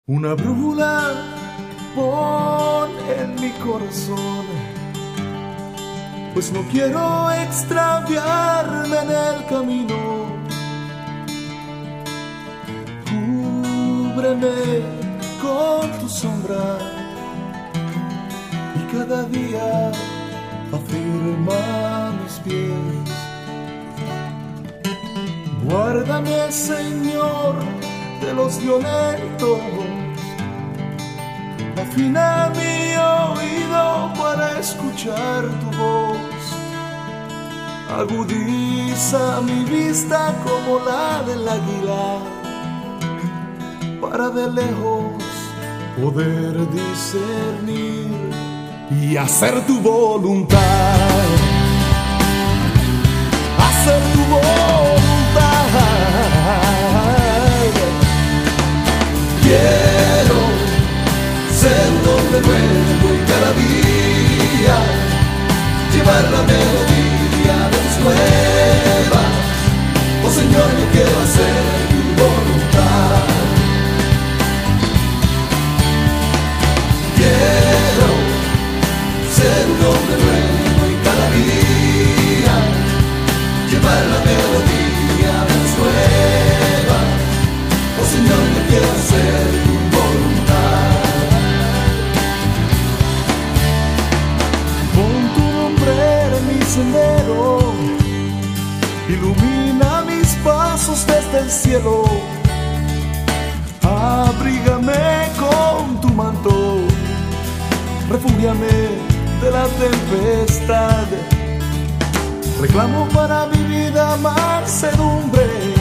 Una brújula pon en mi corazón, pues no quiero extraviarme en el camino. Cúbreme con tu sombra y cada día afirma mis pies. Guárdame, Señor, de los violentos, afina mi oído para escuchar tu voz, agudiza mi vista como la del águila, para de lejos poder discernir y hacer tu voluntad, hacer tu voluntad. Quiero ser un hombre nuevo y cada día llevar la melodía de tus nuevas. Oh Señor, yo quiero hacer tu voluntad. Quiero ser un hombre nuevo y cada día llevar la melodía de tus nuevas. Oh Señor, yo quiero hacer tu voluntad. Pon tu nombre en mi sendero, ilumina mis pasos desde el cielo. Abrígame con tu manto, refúgiame de la tempestad. Reclamo para mi vida mansedumbre,